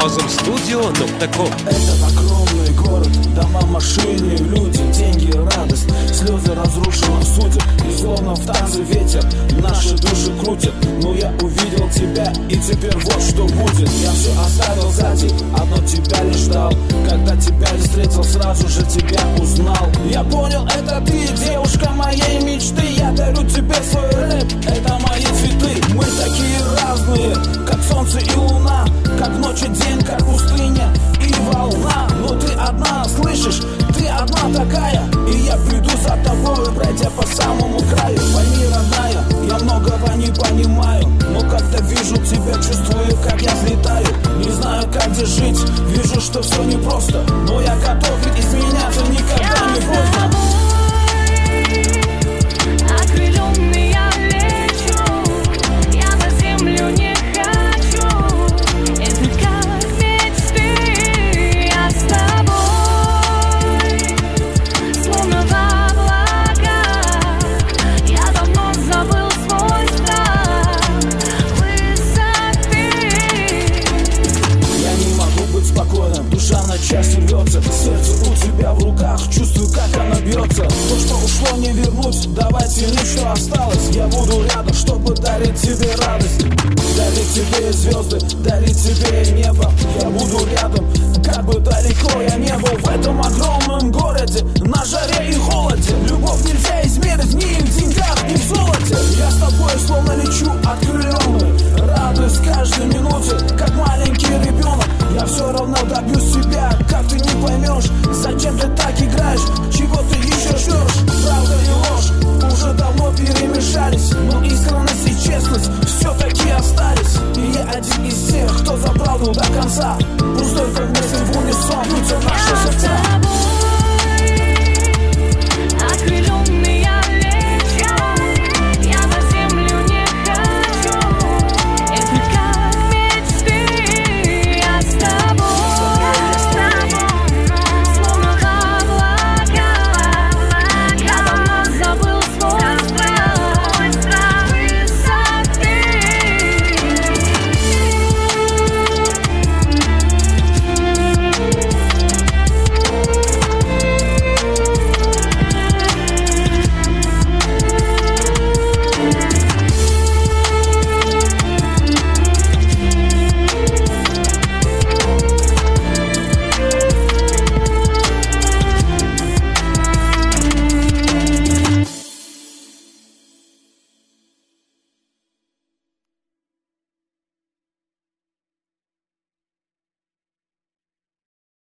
Buzzum-studio.com. Это огромный город, дома, машины, люди, деньги, радость, слезы разрушенных судеб. И словно в танце ветер наши души крутят. Но я увидел тебя, и теперь вот что будет. Я все оставил сзади, одно тебя лишь ждал. Когда тебя не встретил, сразу же тебя узнал. Я понял, это ты, девушка моей мечты. Я дарю тебе свой рэп, это мои цветы. Мы такие разные, как солнце и луна, как ночь и день, как пустыня и волна. Но ты одна, слышишь, ты одна такая. И я приду за тобой, пройдя по самому краю. Пойми, родная, я многого не понимаю, но как-то вижу тебя, чувствую, как я взлетаю. Не знаю, как здесь жить, вижу, что все непросто, но я готов, ведь изменяться никогда не поздно. Окрыленный я лечу, я на землю не хочу. Это как мечты, я с тобой, словно в облаках. Я давно забыл свой страх высоты. Я не могу быть спокойным, душа на части рвется. Сердце у тебя в руках, чувствую, как оно бьется. То, что ушло, не вернуть, давай тянуть, что осталось. Я буду рядом, чтобы дарить тебе радость, дарить тебе звезды, дарить тебе небо. Я буду рядом, как бы далеко я не был. В этом огромном городе